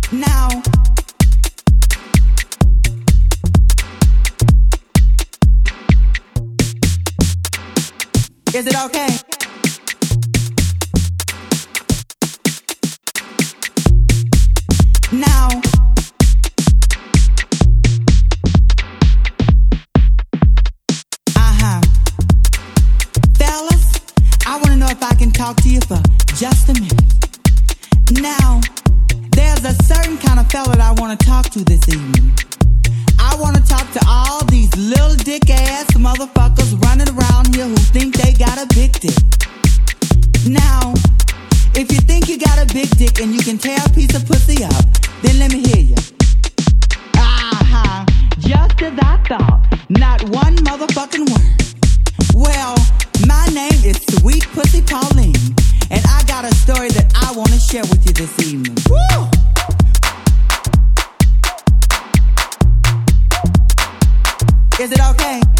Now, is it okay? Now, fellas, I want to know if I can talk to you for just a minute. Now, there's a certain kind of fella that I want to talk to this evening. I want to talk to all these little dick ass motherfuckers running around here who think they got a big dick. Now, if you think you got a big dick and you can tear a piece of pussy up, then let me hear you. Just as I thought, not one motherfucking word. Well, my name is Sweet Pussy Pauline, and I got a story that I want to share with you this evening. Woo! Is it okay?